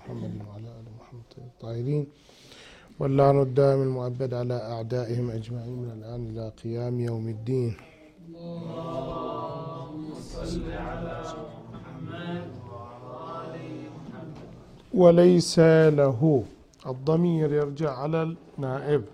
محمد وعلى آل محمد الطاهرين، واللعن الدائم المؤبد على أعدائهم أجمعين من الآن إلى قيام يوم الدين. اللهم صل على محمد وعلى آل محمد. وليس له، الضمير يرجع على النائب.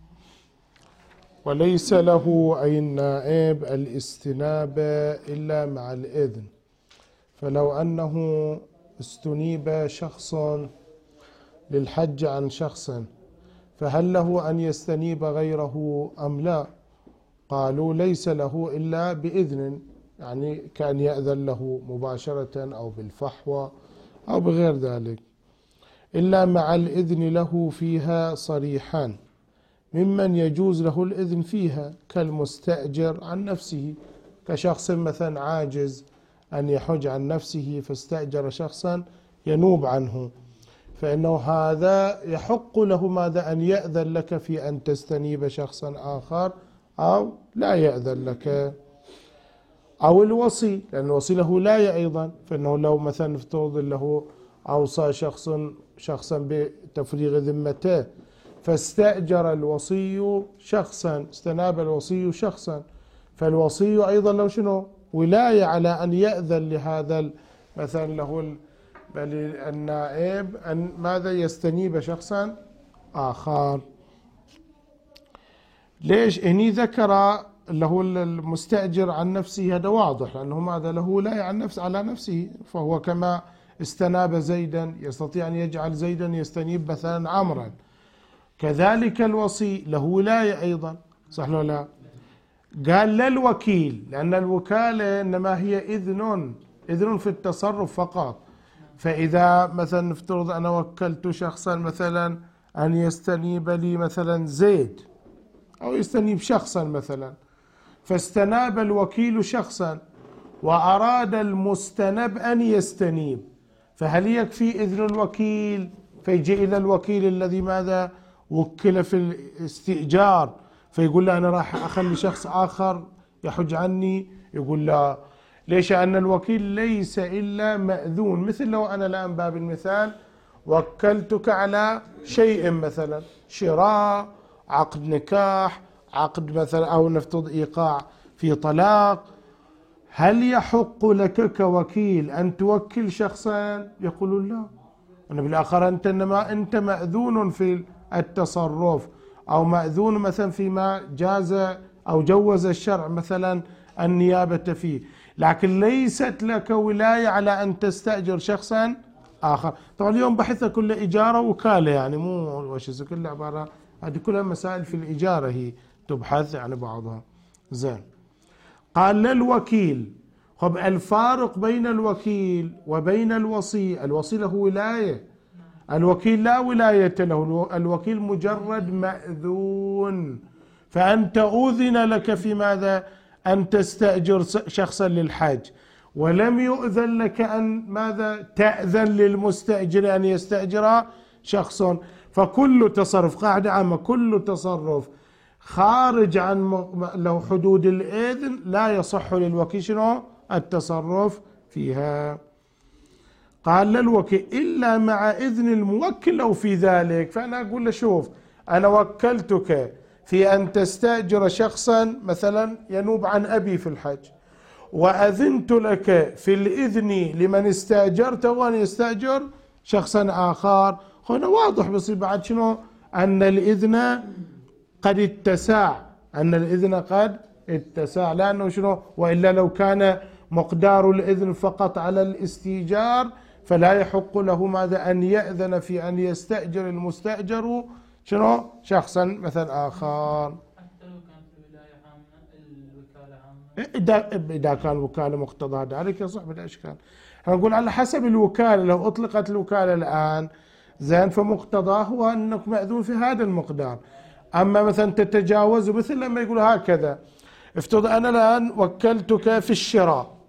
وليس له أي النائب الاستنابة إلا مع الإذن. فلو أنه استنيب شخص للحج عن شخص، فهل له أن يستنيب غيره أم لا؟ قالوا ليس له إلا بإذن، يعني كان يأذن له مباشرة أو بالفحوى أو بغير ذلك، إلا مع الإذن له فيها صريحان ممن يجوز له الإذن فيها، كالمستأجر عن نفسه، كشخص مثلا عاجز أن يحج عن نفسه فاستأجر شخصا ينوب عنه، فإنه هذا يحق له ماذا؟ أن يأذن لك في أن تستنيب شخصا آخر أو لا يأذن لك. أو الوصي، لأن الوصي له لا أيضا، فإنه لو مثلا افترض له أوصى شخصا بتفريغ ذمته فاستأجر الوصي شخصا، استناب الوصي شخصا، فالوصي أيضا له شنو؟ ولاية على أن يأذن لهذا مثلا له بل النائب أن ماذا؟ يستنيب شخصا آخر. ليش هني ذكر له المستأجر عن نفسه؟ هذا واضح، لأنه ماذا؟ له ولاية عن نفس على نفسه، فهو كما استناب زيدا يستطيع أن يجعل زيدا يستنيب مثلا عمرا، كذلك الوصي له ولاية أيضا، صح ولا لا؟ قال للوكيل، لأن الوكالة إنما هي إذن في التصرف فقط. فإذا مثلا نفترض أنا وكلت شخصا مثلا أن يستنيب لي مثلا زيد أو يستنيب شخصا مثلا، فاستناب الوكيل شخصا وأراد المستنب أن يستنيب، فهل يكفي إذن الوكيل فيجي إلى الوكيل الذي ماذا؟ وكل في الاستئجار، فيقول له أنا راح أخلي شخص آخر يحج عني؟ يقول لا. ليش؟ أن الوكيل ليس إلا مأذون. مثل لو أنا الآن باب المثال وكلتك على شيء مثلا شراء، عقد نكاح، عقد مثلا، أو نفترض إيقاع في طلاق، هل يحق لك كوكيل أن توكل شخصا؟ يقول لا. أنا بالآخر إنما أنت مأذون في التصرف، أو مأذون مثلا فيما جاز أو جوز الشرع مثلا النيابة فيه، لكن ليست لك ولاية على أن تستأجر شخصا آخر. طبعا اليوم بحثها كل إجارة وكالة، يعني مو وش كل عبارة، هذه كلها مسائل في الإجارة هي تبحث يعني بعضها. زين، قال للوكيل. خب الفارق بين الوكيل وبين الوصي، الوصي له ولاية، الوكيل لا ولاية له، الوكيل مجرد مأذون. فأنت أذن لك في ماذا؟ أن تستأجر شخصا للحج، ولم يؤذن لك أن ماذا؟ تأذن للمستأجر أن يستأجر شخص. فكل تصرف، قاعدة عامة، كل تصرف خارج عن له حدود الإذن لا يصح للوكيل شنو؟ التصرف فيها. قال للوكيل إلا مع إذن الموكل أو في ذلك. فأنا أقول له شوف، أنا وكلتك في أن تستأجر شخصا مثلا ينوب عن أبي في الحج، وأذنت لك في الإذن لمن استأجرته أن يستأجر شخصا آخر. هنا واضح بصير بعد شنو؟ أن الإذن قد اتسع، أن الإذن قد اتسع، لأنه شنو؟ وإلا لو كان مقدار الإذن فقط على الاستئجار فلا يحق له ماذا؟ أن يأذن في أن يستأجر المستأجر شنو؟ شخصا مثلا آخر. حتى لو كانت الولاية عامة، الوكالة عامة، إذا كان الوكالة مقتضى ذلك يصح بلا إشكال. نقول على حسب الوكالة، لو أطلقت الوكالة الآن زين فمقتضاه هو أنك مأذون في هذا المقدار. أما مثلا تتجاوز، مثل لما يقول هكذا، افترض أنا الآن وكلتك في الشراء،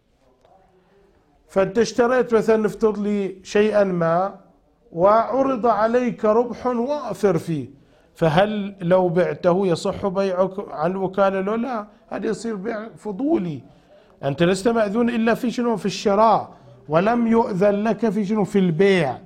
فأنت اشتريت مثلا نفترض لي شيئا ما وعرض عليك ربح وافر فيه، فهل لو بعته يصح بيعك عن الوكالة؟ لو لا، هذا يصير بيع فضولي. أنت لست مأذون إلا في شنو؟ في الشراء، ولم يؤذن لك في شنو؟ في البيع.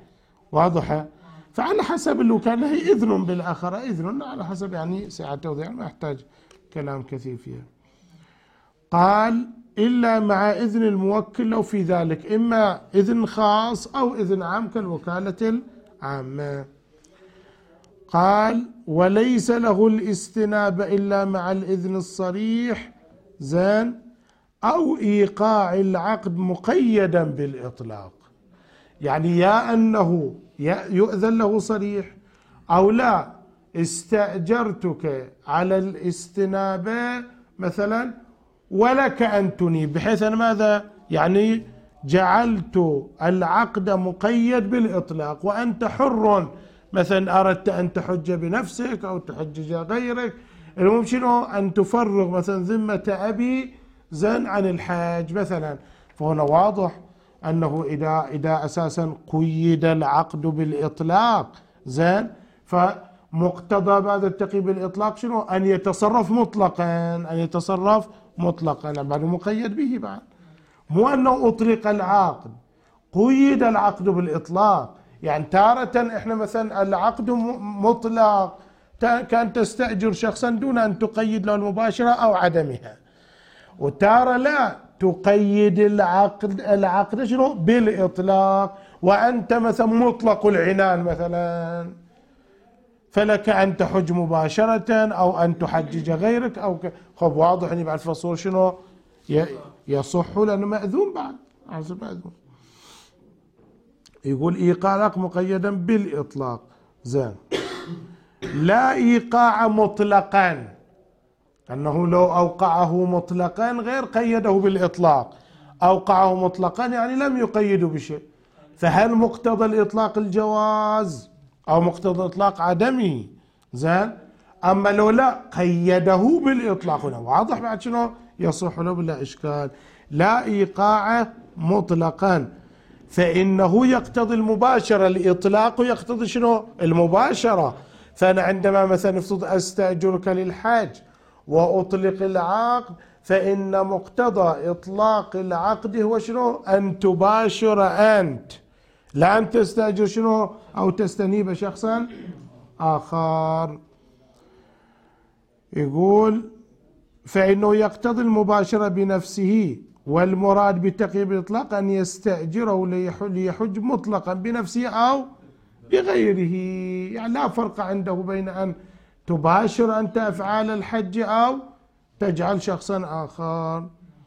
واضحة. فعلى حسب اللي كان له إذن بالآخرة، إذن على حسب يعني سعة توضيح، ما يحتاج كلام كثير فيها. قال إلا مع إذن الموكل لو في ذلك إما إذن خاص أو إذن عام كالوكالة العامة. قال وليس له الاستنابة إلا مع الإذن الصريح زين أو إيقاع العقد مقيدا بالإطلاق، يعني يا أنه يؤذن له صريح أو لا استأجرتك على الاستنابة مثلا ولك أن تنيب، بحيث أن ماذا يعني جعلت العقد مقيد بالإطلاق وأنت حر، مثلا أردت أن تحج بنفسك أو تحجج غيرك، المهم شنو أن تفرغ مثلا ذمة أبي زين عن الحج مثلا. فهنا واضح أنه إذا أساسا قيد العقد بالإطلاق زين، فمقتضى هذا التقييد بالإطلاق شنو أن يتصرف مطلقا، أن يتصرف مطلقا بعد مقيد به بعد، مو أنه أطلق العقد، قيد العقد بالإطلاق. يعني تارة إحنا مثلا العقد مطلق كان تستأجر شخصا دون أن تقيد له المباشرة أو عدمها، وتارة لا تقيد العقد شنو بالإطلاق، وأنت مثلا مطلق العنان مثلا فلك أن تحج مباشرة أو أن تحجج غيرك أو خب واضح أن بعد الفصول شنو يصح لأنه مأذون بعد مأذون. يقول إيقاع العقد مقيدا بالإطلاق زين، لا إيقاع مطلقا، أنه لو أوقعه مطلقا غير قيده بالإطلاق، أوقعه مطلقا يعني لم يقيده بشيء، فهل مقتضى الإطلاق الجواز أو مقتضى الإطلاق عدمه زين؟ أما لو لا قيده بالإطلاق هنا واضح بعد شنو يصح له بلا إشكال. لا إيقاع مطلقا فإنه يقتضي المباشرة، الإطلاق يقتضي شنو المباشرة. فأنا عندما مثلا نفترض أستأجرك للحج وأطلق العقد، فإن مقتضى إطلاق العقد هو شنو أن تباشر أنت، لا أن تستأجر شنو أو تستنيب شخصا آخر. يقول فإنه يقتضي المباشرة بنفسه، والمراد بتقييد الإطلاق أن يستأجره ليحج مطلقا بنفسه أو بغيره، يعني لا فرق عنده بين أن تباشر أنت أفعال الحج أو تجعل شخصا آخر،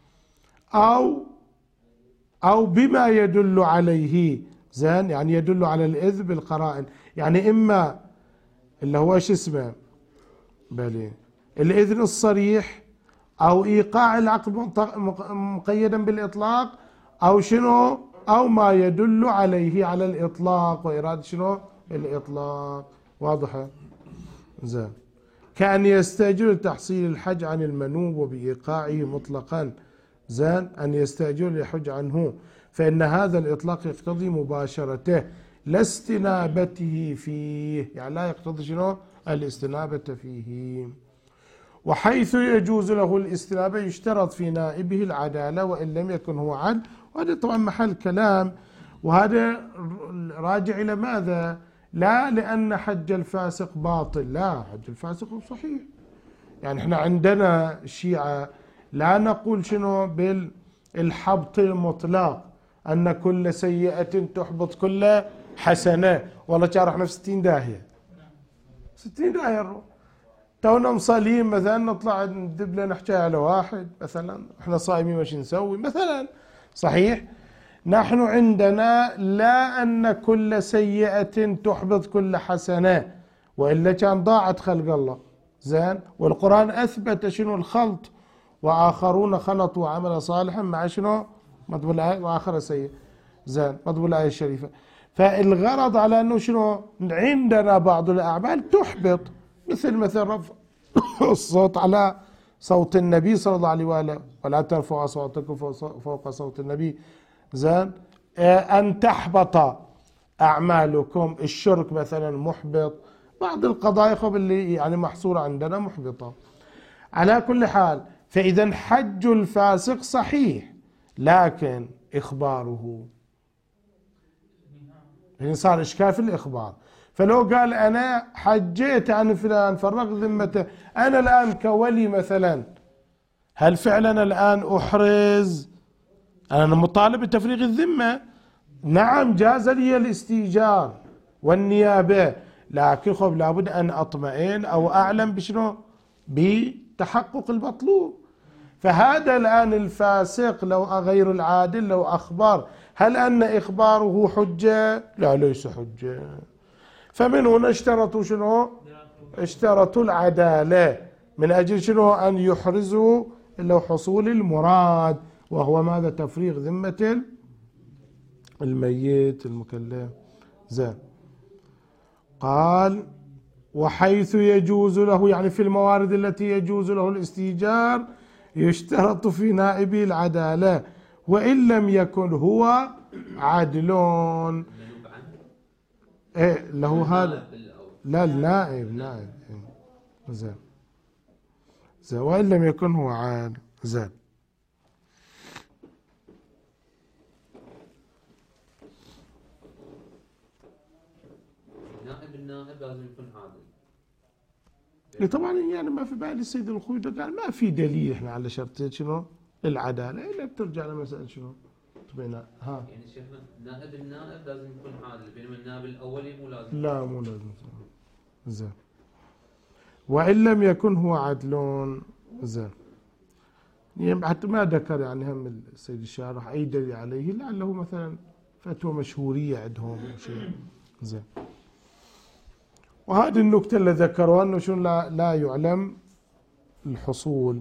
أو بما يدل عليه زين، يعني يدل على الإذن بالقرائن، يعني إما اللي هو شو اسمه بلي الإذن الصريح أو إيقاع العقد مقيدا بالإطلاق أو شنو أو ما يدل عليه على الإطلاق وإرادة شنو الإطلاق. واضحة زين. كأن يستأجر تحصيل الحج عن المنوب وبإيقاعه مطلقا زين، أن يستأجر ليحج عنه، فإن هذا الإطلاق يقتضي مباشرته لا استنابته فيه، يعني لا يقتضي شنو الاستنابة فيه. وحيث يجوز له الاستنابة يشترط في نائبه العدالة وإن لم يكن هو عدل، وهذا طبعا محل كلام، وهذا راجع إلى ماذا؟ لا لأن حج الفاسق باطل، لا حج الفاسق صحيح. يعني احنا عندنا الشيعة لا نقول شنو بالحبط المطلق أن كل سيئة تحبط كل حسنة، والله كان رحنا في 60 داهية 60 داهية نروح تونا مصلين مثلا نطلع ندب لنا حكاية على واحد مثلا احنا صايمين وش نسوي مثلا. صحيح نحن عندنا لا أن كل سيئة تحبط كل حسنة، وإلا كان ضاعت خلق الله زين. والقرآن أثبت شنو الخلط، وآخرون خلطوا عمل صالحا مع شنو مضبوط الآية وآخر سيء زين مضبوط الآية الشريفة. فالغرض على أنه شنو عندنا بعض الأعمال تحبط، مثل رفع الصوت على صوت النبي صلى الله عليه وآله، ولا ترفعوا أصواتكم فوق صوت النبي زين، أن تحبط أعمالكم. الشرك مثلا محبط، بعض القضايا اللي يعني محصورة عندنا محبطة. على كل حال فإذا حج الفاسق صحيح، لكن إخباره يعني صار إشكال في الإخبار. فلو قال أنا حجيت عن فلان فرغت ذمته، أنا الآن كولي مثلا، هل فعلا الآن أحرز؟ أنا مطالب بتفريغ الذمة، نعم جاز لي الاستئجار والنيابة، لكن خب لابد أن أطمئن أو أعلم بشنو؟ بتحقق المطلوب. فهذا الآن الفاسق لو غير العادل لو أخبر، هل أن إخباره حجة؟ لا، ليس حجة. فمن هنا اشترطوا شنو؟ اشترطوا العدالة من أجل شنو؟ أن يحرزوا له حصول المراد، وهو ماذا؟ تفريغ ذمة الميت المكلف. زين. قال وحيث يجوز له، يعني في الموارد التي يجوز له الاستئجار، يشترط في نائبه العدالة، وإن لم يكن هو عدل. إيه له هذا؟ لا، النائب نائب. زين. زين. وإن لم يكن هو عادل. زين. النائب لازم يكون عادل. طبعا يعني ما في بالي السيد الخوي قال ما في دليل احنا على شرط شنو؟ العداله، الا بترجع لمساله شنو؟ بين ها يعني شيخنا النائب لازم يكون عادل، بينما النائب الاولي مو لازم. لا مو لازم. زين. وان لم يكن هو عدل. زين. يعني حتى ما ذكر يعني هم السيد الشارح اي دليل عليه، لعله مثلا فتوى مشهوريه عندهم شيء. زين. وهذه النكتة اللي ذكروها أنه شنو لا يعلم الحصول،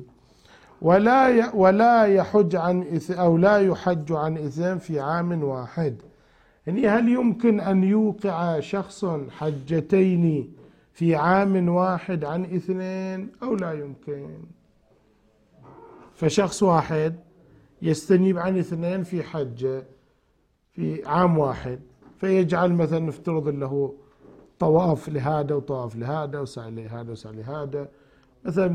ولا يحج عن أو لا يحج عن إثم في عام واحد. يعني هل يمكن أن يوقع شخص حجتين في عام واحد عن اثنين أو لا يمكن؟ فشخص واحد يستنيب عن اثنين في حجة في عام واحد، فيجعل مثلا نفترض له طواف لهذا وطواف لهذا وسعي لهذا وسعي لهذا مثلا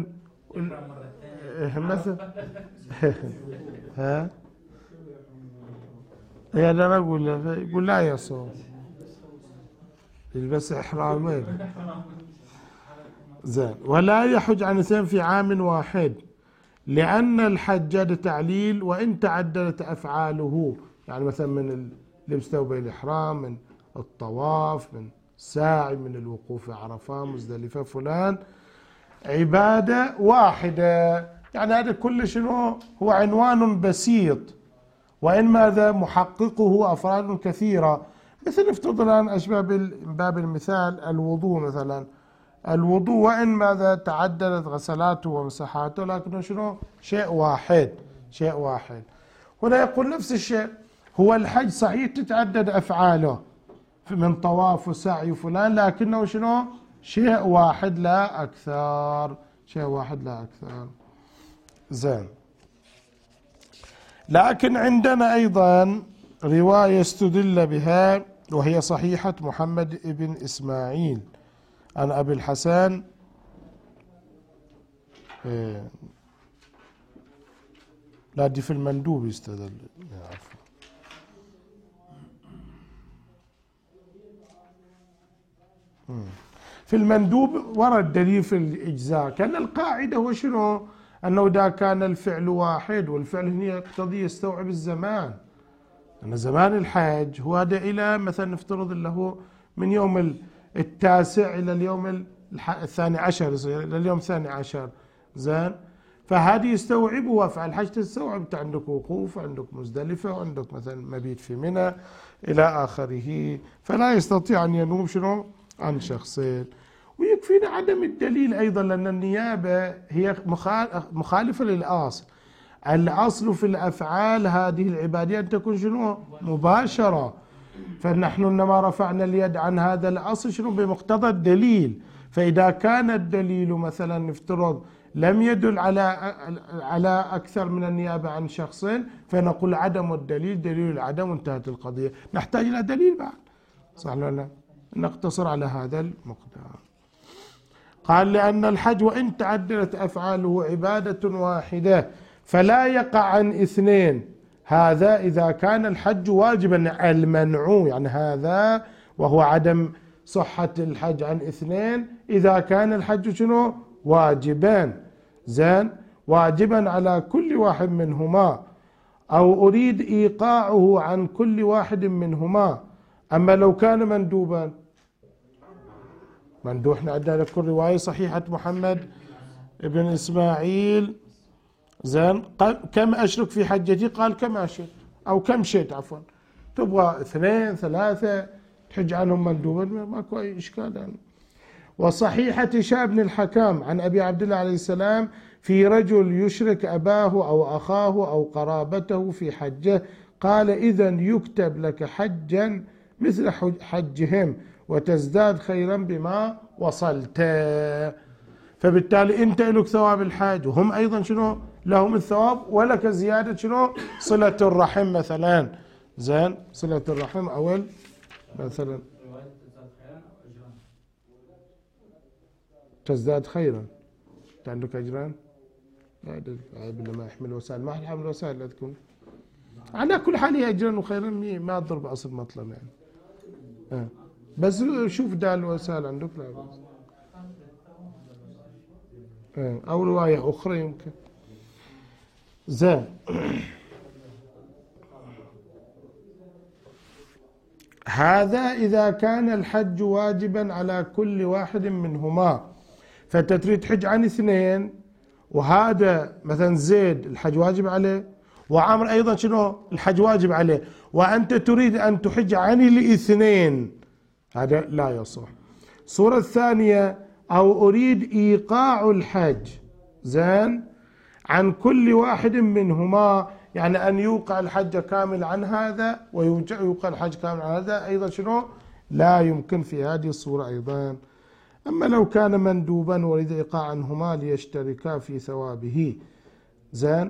ها يعني انا اقول يقول لا يصوم يلبس احرامين. زين. ولا يحج عن اثنين في عام واحد، لان الحج تعليل وان تعددت افعاله، يعني مثلا من لبس ثوب الاحرام، من الطواف، من ساعي، من الوقوف في عرفة مزدلفة فلان، عبادة واحدة. يعني هذا كل شنو هو عنوان بسيط، وإن ماذا محققه أفراد كثيرة. مثل افترض الآن أشبه باب المثال الوضوء مثلا، الوضوء وإن ماذا تعددت غسلاته ومسحاته، لكنه شنو شيء واحد، شيء واحد. هنا يقول نفس الشيء، هو الحج صحيح تتعدد أفعاله من طواف وسعي فلان، لكنه شنو شيء واحد لا أكثر، شيء واحد لا أكثر. زين. لكن عندنا أيضا رواية استدل بها وهي صحيحة محمد بن إسماعيل عن أبي الحسن لا دي في المندوب يستدل. في المندوب ورد دليل في الإجزاء، كان القاعدة هو شنو؟ أنه إذا كان الفعل واحد، والفعل هنا يقتضي يستوعب الزمان، أن زمان الحج هو هذا إلى مثلا نفترض له من يوم التاسع إلى اليوم الثاني عشر، إلى اليوم الثاني عشر. زين. فهذه يستوعبها، فالحج تستوعب، عندك وقوف، عندك مزدلفة، وعندك مثلا مبيت في منى إلى آخره، فلا يستطيع أن ينوب شنو عن شخصين. ويكفينا عدم الدليل أيضا، لأن النيابة هي مخالفة للأصل. الأصل في الأفعال هذه العبادية أن تكون شنو مباشرة، فنحن إنما رفعنا اليد عن هذا الأصل شنو بمقتضى الدليل. فإذا كان الدليل مثلا نفترض لم يدل على أكثر من النيابة عن شخصين، فنقول عدم الدليل دليل العدم وانتهت القضية، نحتاج إلى دليل بعد، صح ولا لا؟ نقتصر على هذا المقدار. قال لأن الحج وإن تعددت أفعاله عبادة واحدة فلا يقع عن اثنين. هذا إذا كان الحج واجبا. المنع يعني هذا وهو عدم صحة الحج عن اثنين إذا كان الحج شنو واجبا. زين واجبا على كل واحد منهما أو أريد إيقاعه عن كل واحد منهما. أما لو كان مندوبا، مندوب احنا عندنا كل رواية صحيحة محمد ابن إسماعيل. زين كم أشرك في حجتي؟ قال كم أشرك أو كم شيت عفوا. تبغى اثنين ثلاثة تحج عنهم مندوبا ماكو أي إشكال يعني. وصحيحة هشام بن الحكام عن أبي عبد الله عليه السلام في رجل يشرك أباه أو أخاه أو قرابته في حجه، قال إذن يكتب لك حجا مثل حجهم وتزداد خيرا بما وصلت. فبالتالي أنت لك ثواب الحاج وهم أيضا شنو لهم الثواب ولك زيادة شنو صلة الرحم مثلا. زين صلة الرحم أول مثلا تزداد خيرا. أنت عندك أجران؟ لا ما يحمل وسائل ما يحمل وسائل لا تكون على كل حال هي أجرا وخيرا ما تضرب أصل مطلب يعني. بس شوف دال وسائل عندك لا بس. أو رواية أخرى يمكن. زين هذا إذا كان الحج واجبا على كل واحد منهما. فأنت تريد تحج عن اثنين وهذا مثلا زيد الحج واجب عليه وعمر أيضا شنو الحج واجب عليه وأنت تريد أن تحج عن الاثنين، هذا لا يصح. الصورة الثانية أو أريد إيقاع الحج زين عن كل واحد منهما، يعني أن يوقع الحج كامل عن هذا ويوقع الحج كامل عن هذا أيضا شنو لا يمكن في هذه الصورة أيضا. أما لو كان مندوبا وريد إيقاع عنهما ليشتركا في ثوابه. زين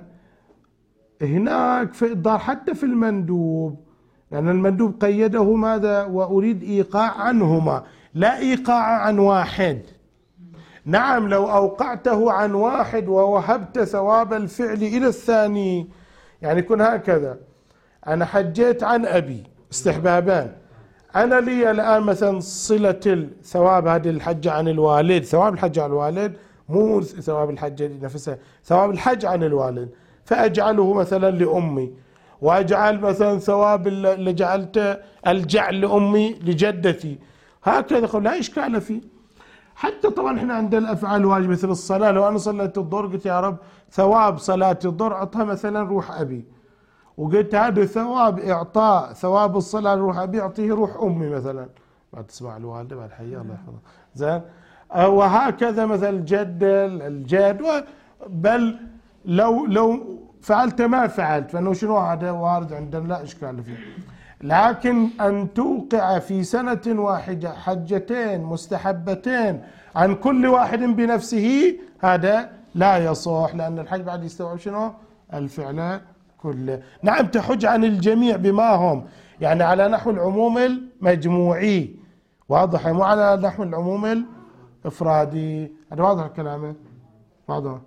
هناك في الدار حتى في المندوب يعني المندوب قيده ماذا وأريد إيقاع عنهما لا إيقاع عن واحد. نعم لو أوقعته عن واحد ووهبت ثواب الفعل إلى الثاني يعني يكون هكذا أنا حجيت عن أبي استحبابان، أنا لي الآن مثلا صلة الثواب هذه الحج عن الوالد، ثواب الحج عن الوالد مو ثواب الحج نفسها، ثواب الحج عن الوالد، فأجعله مثلا لأمي وأجعل مثلا ثواب اللي جعلته الجعل لأمي لجدتي، هكذا لا إشكال فيه. حتى طبعا احنا عندنا الأفعال الواجبة مثل الصلاة، لو أنا صليت الظهر قلت يا رب ثواب صلاة الظهر أعطها مثلا روح أبي، وقلت هذا ثواب إعطاء ثواب الصلاة روح أبي أعطيه روح أمي مثلا، بعد تسمع الوالدة بعد حيا الله يحفظها زين. وهكذا مثل الجد الجد، بل لو فعلت ما فعلت فانه شنو هذا وارد عندنا لا اشكال فيه. لكن ان توقع في سنة واحدة حجتين مستحبتين عن كل واحد بنفسه هذا لا يصح، لان الحج بعد يستوعب شنو الفعل كله. نعم تحج عن الجميع بما هم، يعني على نحو العموم المجموعي، واضح مو على نحو العموم الافرادي. هذا واضح كلامه واضح.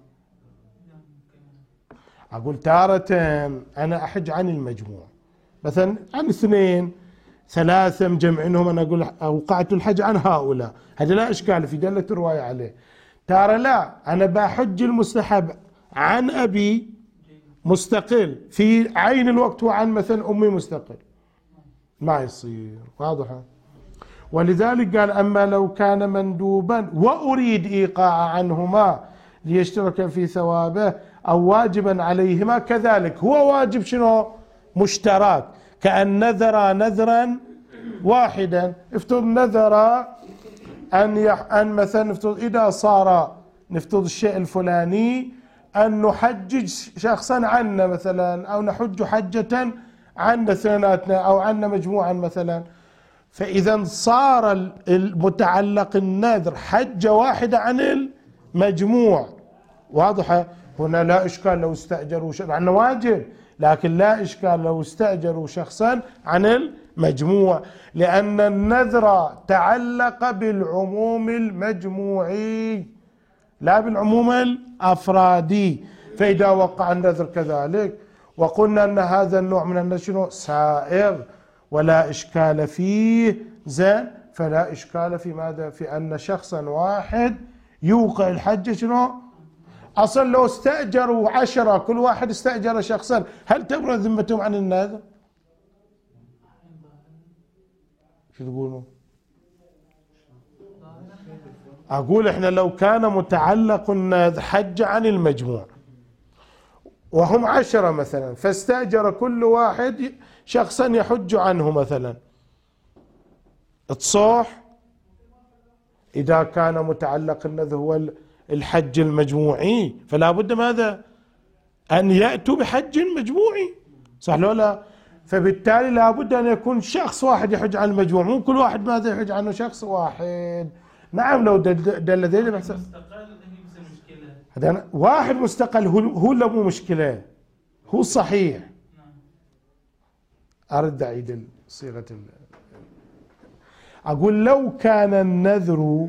أقول تارة أنا أحج عن المجموع مثلا عن اثنين ثلاثة مجمعينهم، أنا أقول أوقعت الحج عن هؤلاء، هذا لا إشكال في دلة الرواية عليه. تارة لا أنا بحج المستحب عن أبي مستقل في عين الوقت وعن مثلا أمي مستقل، ما يصير. واضحة. ولذلك قال أما لو كان مندوبا وأريد إيقاع عنهما ليشترك في ثوابه أو واجبا عليهما كذلك، هو واجب شنو مشترك، كأن نذر نذرا واحدا. افترض نذر أن مثلا نفترض إذا صار نفترض الشيء الفلاني أن نحجج شخصا عنا مثلا، أو نحج حجة عنا اثنيناتنا أو عنا مجموعا مثلا، فإذا صار المتعلق النذر حجة واحدة عن المجموع. واضحة. هنا لا إشكال لو استأجروا مع أنه واجب، لكن لا إشكال لو استأجروا شخصا عن المجموع، لأن النذر تعلق بالعموم المجموعي لا بالعموم الأفرادي. فإذا وقع النذر كذلك وقلنا أن هذا النوع من النذر شنو سائر ولا إشكال فيه، زين. فلا إشكال في ماذا؟ في أن شخصا واحد يوقع الحج شنو؟ أصلا لو استأجروا 10 كل واحد استأجر شخصا، هل تبرأ ذمتهم عن النذر؟ شو تقولون؟ أقول إحنا لو كان متعلق النذر حج عن المجموع وهم 10 مثلا، فاستأجر كل واحد شخصا يحج عنه مثلا، تصح؟ إذا كان متعلق النذر هو الحج المجموعي فلا بد ماذا؟ أن يأتوا بحج مجموعي، صح لو لا؟ فبالتالي لا بد أن يكون شخص واحد يحج عن المجموع، مو كل واحد ماذا يحج عنه شخص واحد. نعم لو دل ذيل مستقل مشكلة. هذا واحد مستقل هو اللي مو مشكلة، هو صحيح. أرد أعيد صيغة أقول لو كان النذر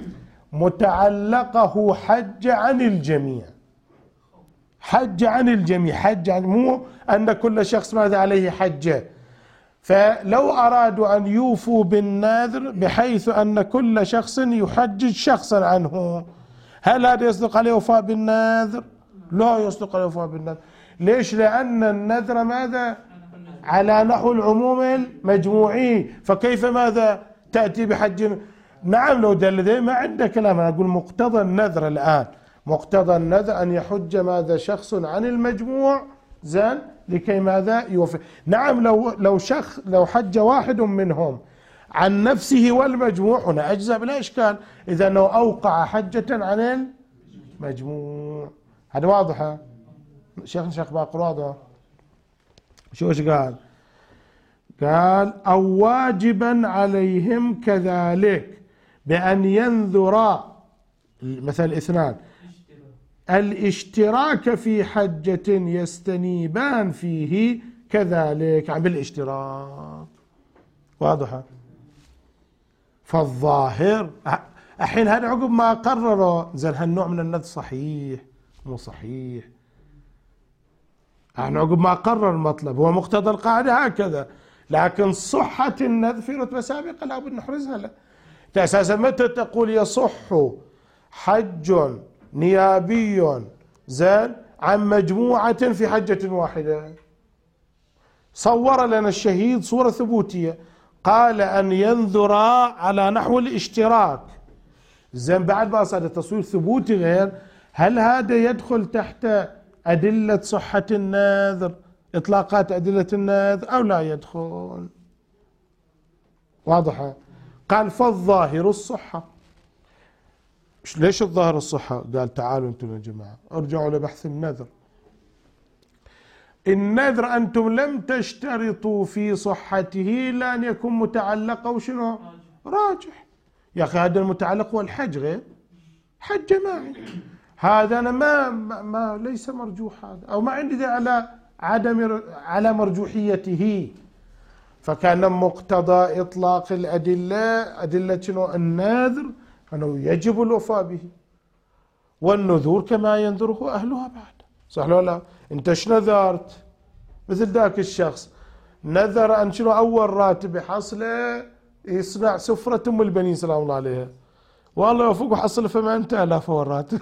متعلقه حج عن الجميع، حج عن الجميع، حج عن مو أن كل شخص ماذا عليه حجة، فلو أرادوا أن يوفوا بالنذر بحيث أن كل شخص يحجج شخصا عنه، هل هذا يصدق عليه وفاء بالنذر؟ لا يصدق عليه وفاء بالنذر. ليش؟ لأن النذر ماذا؟ على نحو العموم المجموعي، فكيف ماذا تأتي بحج؟ نعم لو دل ذي ما عنده كلام. أنا أقول مقتضى النذر الآن، مقتضى النذر أن يحج ماذا شخص عن المجموع، زين، لكي ماذا يوفي. نعم لو حج واحد منهم عن نفسه والمجموع هنا أجزاء بلا إشكال، إذا أنه أوقع حجة عن المجموع. هذا واضحة؟ شيخ باقر واضح؟ شو ايش قال؟ قال أو واجبا عليهم كذلك بأن ينذرا مثل 2 الاشتراك في حجة يستنيبان فيه كذلك بالاشتراك. واضحة؟ فالظاهر الحين هذا عقب ما قرروا زين هالنوع من النذر صحيح مو صحيح، يعني عقب ما قرر المطلب هو مقتضى القاعدة هكذا، لكن صحة النذر في رتبة سابقة لابد نحرزها له. أساسا متى تقول يصح حج نيابي زين عن مجموعة في حجة واحدة؟ صور لنا الشهيد صورة ثبوتية، قال أن ينذر على نحو الاشتراك، زين بعد ما صار تصوير ثبوتي غير، هل هذا يدخل تحت أدلة صحة النذر، إطلاقات أدلة النذر، أو لا يدخل؟ واضحة؟ قال فالظاهر الصحة. ليش الظاهر الصحة؟ قال تعالوا أنتم يا جماعة ارجعوا لبحث النذر. النذر أنتم لم تشترطوا في صحته إلا أن يكون متعلق أو شنو؟ راجح. يا أخي هذا المتعلق هو الحج غير حج جماعي، هذا أنا ما ليس مرجوح، هذا أو ما عندي على على مرجوحيته. فكان مقتضى إطلاق الأدلة أدلة شنو؟ النذر أنه يجب الوفاء به، والنذور كما ينذره أهلها بعد، صح ولا لا؟ أنت ايش نذرت؟ مثل ذاك الشخص نذر أن شنو أول راتب يحصله يصنع سفرة أم البنين سلام الله عليها، والله يوفق وحصل 8000 أول راتب.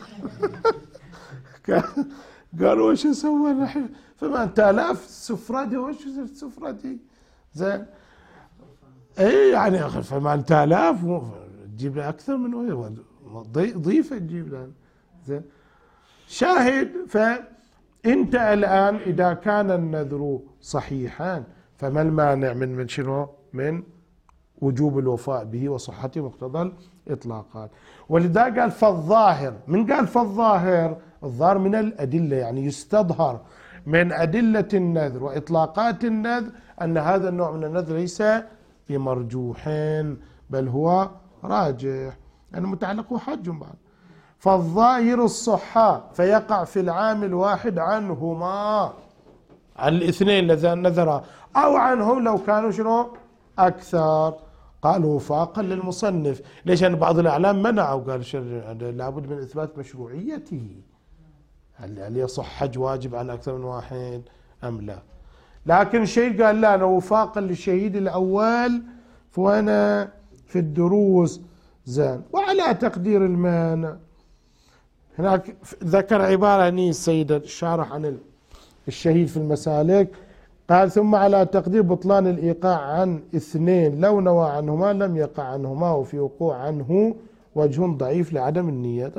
قالوا وش نسوي نحن 8000 سفرة دي؟ وش السفرة دي؟ زين اي يعني اخي 8000 تجيب له اكثر من ضيفه تجيب له، زين. شاهد، فانت الان اذا كان النذر صحيحا فما المانع من شنو؟ من وجوب الوفاء به وصحة مقتضى الاطلاقات. ولذا قال فالظاهر. من قال فالظاهر؟ الظاهر من الادله، يعني يستظهر من ادله النذر واطلاقات النذر ان هذا النوع من النذر ليس بمرجوح بل هو راجح، يعني متعلق حج بعد. فالظاهر الصحة فيقع في العام الواحد عنهما، عن الاثنين اللذان نذرا، أو عنهم لو كانوا شنو؟ أكثر. قالوا وفاقا للمصنف. ليش؟ أن بعض الأعلام منعوا، قال لابد من إثبات مشروعيته، هل يصح حج واجب عن أكثر من واحد؟ أم لا. لكن الشهيد قال لا، أنا وفاقا للشهيد الأول فأنا في الدروس زين. وعلى تقدير المانع هناك ذكر عبارة هني السيد الشارح عن الشهيد في المسالك، قال ثم على تقدير بطلان الإيقاع عن اثنين لو نوى عنهما لم يقع عنهما، وفي وقوع عنه وجه ضعيف لعدم النية.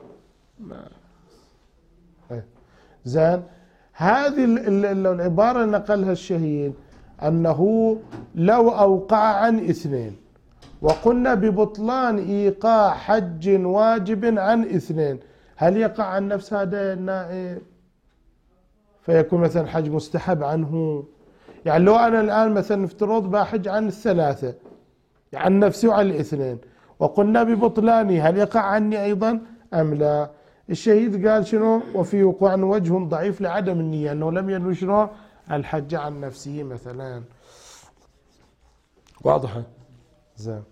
زين. هذه العبارة اللي نقلها الشهيد أنه لو أوقع عن اثنين، وقلنا ببطلان إيقاع حج واجب عن اثنين، هل يقع عن نفس هذا النائب فيكون مثلا حج مستحب عنه؟ يعني لو أنا الآن مثلا افترض بحج عن الثلاثة، عن نفسي وعن الاثنين، وقلنا ببطلاني، هل يقع عني أيضا أم لا؟ الشهيد قال شنو؟ وفي وقوع وجه ضعيف لعدم النية، أنه لم ينوي شنو؟ الحج عن نفسه مثلا. واضحة؟ زين.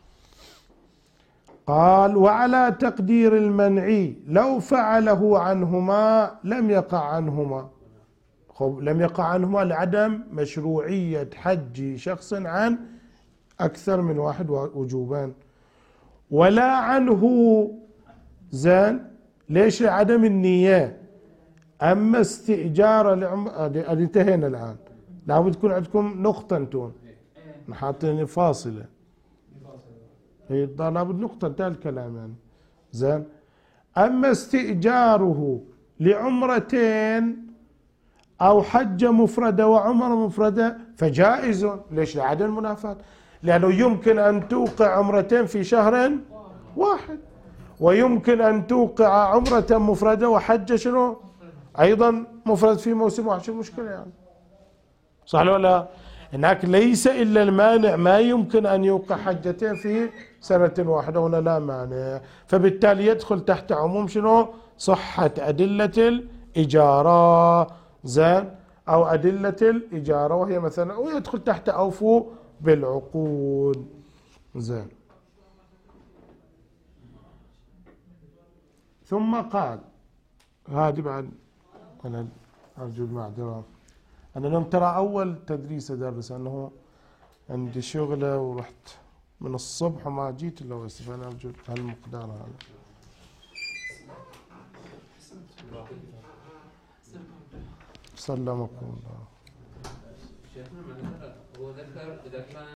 قال وعلى تقدير المنعي لو فعله عنهما لم يقع عنهما. لم يقع عنهما لعدم مشروعية حج شخص عن أكثر من واحد وجوبان، ولا عنه. زين. ليش؟ لعدم النية. أما استئجار انتهينا الآن، لابد تكون عندكم نقطة، انتم حاطين فاصلة، لابد نقطة، انتهى الكلام يعني. زين. أما استئجاره لعمرتين أو حج مفردة وعمرة مفردة فجائز. ليش؟ لعدم المنافاة، لأنه يمكن أن توقع عمرتين في شهر واحد، ويمكن أن توقع عمرة مفردة وحج شنو أيضا مفرد في موسم واحد. شو المشكلة يعني؟ صح ولا لا؟ هناك ليس إلا المانع، ما يمكن أن يوقع حجتين في سنة واحدة، هنا لا مانع، فبالتالي يدخل تحت عموم شنو؟ صحة أدلة الإجارة. زين. أو أدلة الإجارة، وهي مثلا، ويدخل تحت أوفوا بالعقود. زين. ثم قال، هذه بعد أنا أرجو المعذرة، أنا اليوم ترى أول تدريس أدرس، أنه عندي شغلة ورحت من الصبح وما جيت إلا بس، فأنا أرجو هالمقدار هذا. سلمكم الله.